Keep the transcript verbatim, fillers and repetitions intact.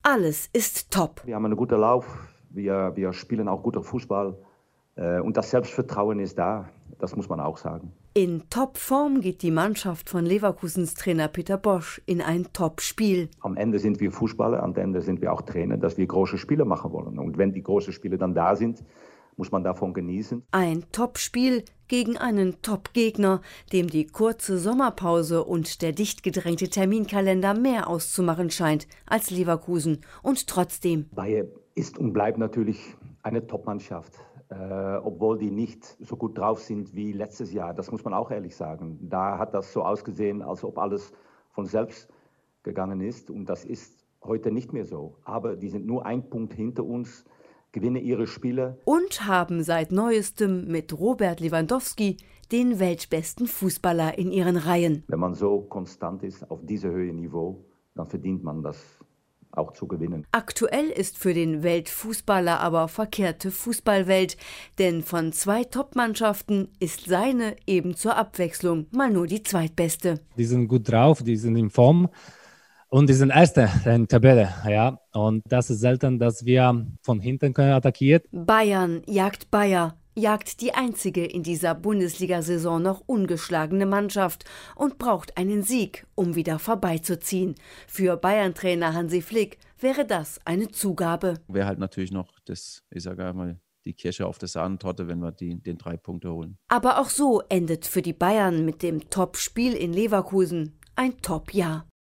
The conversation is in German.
Alles ist top. Wir haben einen guten Lauf, wir, wir spielen auch guter Fußball äh, und das Selbstvertrauen ist da, das muss man auch sagen. In Topform geht die Mannschaft von Leverkusens Trainer Peter Bosz in ein Top-Spiel. Am Ende sind wir Fußballer, am Ende sind wir auch Trainer, dass wir große Spiele machen wollen. Und wenn die großen Spiele dann da sind, muss man davon genießen. Ein Top-Spiel gegen einen Top-Gegner, dem die kurze Sommerpause und der dicht gedrängte Terminkalender mehr auszumachen scheint als Leverkusen. Und trotzdem. Bayern ist und bleibt natürlich eine Top-Mannschaft. Äh, obwohl die nicht so gut drauf sind wie letztes Jahr. Das muss man auch ehrlich sagen. Da hat das so ausgesehen, als ob alles von selbst gegangen ist. Und das ist heute nicht mehr so. Aber die sind nur ein Punkt hinter uns, gewinnen ihre Spiele. Und haben seit Neuestem mit Robert Lewandowski den weltbesten Fußballer in ihren Reihen. Wenn man so konstant ist auf diesem hohen Niveau, dann verdient man das auch zu gewinnen. Aktuell ist für den Weltfußballer aber verkehrte Fußballwelt, denn von zwei Top-Mannschaften ist seine eben zur Abwechslung mal nur die zweitbeste. Die sind gut drauf, die sind in Form und die sind Erste in der Tabelle, ja. Und das ist selten, dass wir von hinten können attackiert. Bayern jagt Bayer. Jagt die einzige in dieser Bundesliga-Saison noch ungeschlagene Mannschaft und braucht einen Sieg, um wieder vorbeizuziehen. Für Bayern-Trainer Hansi Flick wäre das eine Zugabe. Wäre halt natürlich noch das, ich sage mal, die Kirsche auf der Sahnetorte, wenn wir die, den drei Punkte holen. Aber auch so endet für die Bayern mit dem Top-Spiel in Leverkusen ein Top-Jahr.